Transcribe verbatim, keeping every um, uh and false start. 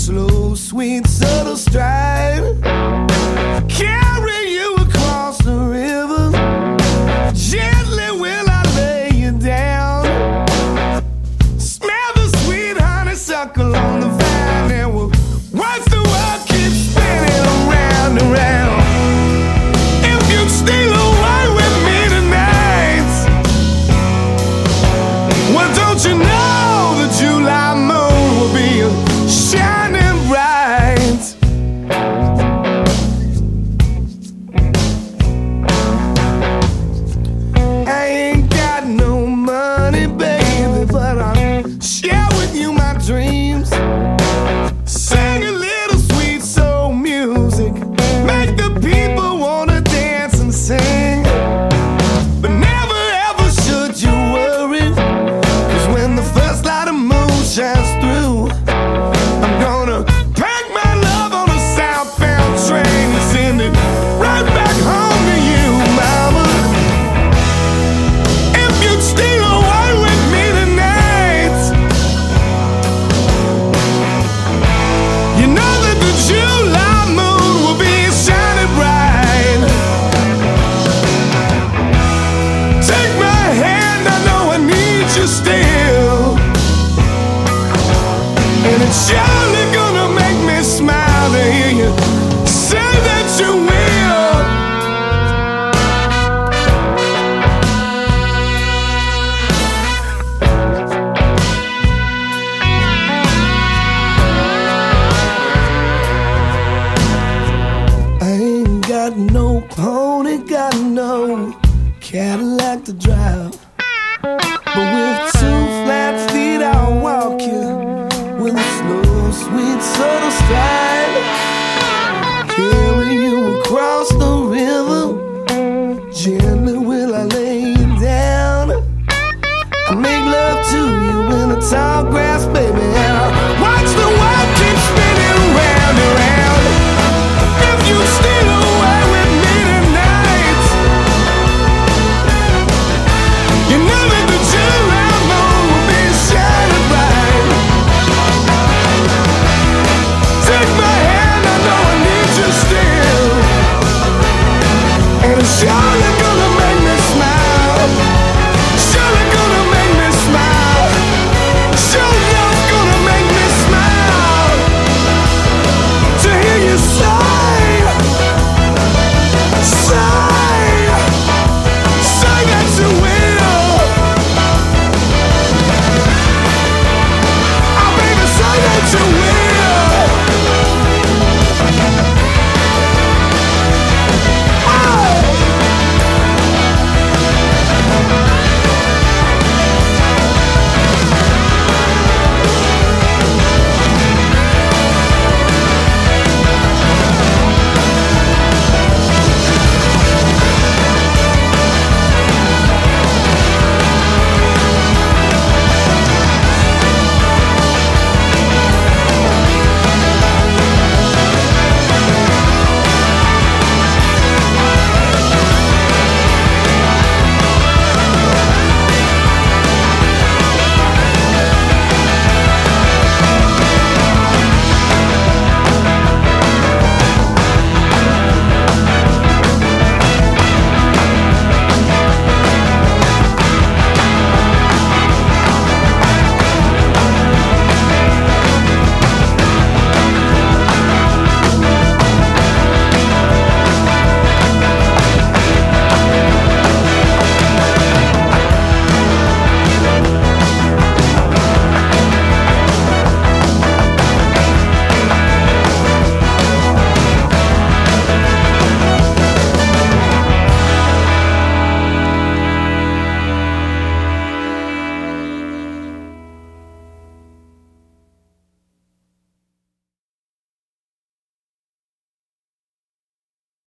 slow, sweet, subtle stride, carry you across the river. Gently will I lay you down. Smell the sweet honeysuckle on the vine, and we'll watch the world keep spinning around and round. If you'd steal away with me tonight, well, don't you know the July moon will be shining bright? I ain't got no money, baby, but I'll share with you my dreams. Sing a little sweet soul music, make the people wanna dance and sing. But never ever should you worry, 'cause when the first light of moon shines through, I'm gonna pack my love on a southbound train and send it right back home to you, mama. If you'd steal away with me tonight, you know that the July moon will be shining bright. Take my hand, I know I need you still, and it's surely gonna make me smile to hear you say that you will. I ain't got no pony, got no Cadillac to drive, but with two flat feet I'll walk you with a slow, sweet, subtle stride, carry you across the river. Gently will I lay you down. I make love to you in the tall grass, baby, and I'll watch the world keep spinning round and round. If you steal away with me tonight, you know that the July moon will be shining bright. Take my hand, I know I need you still, and it's surely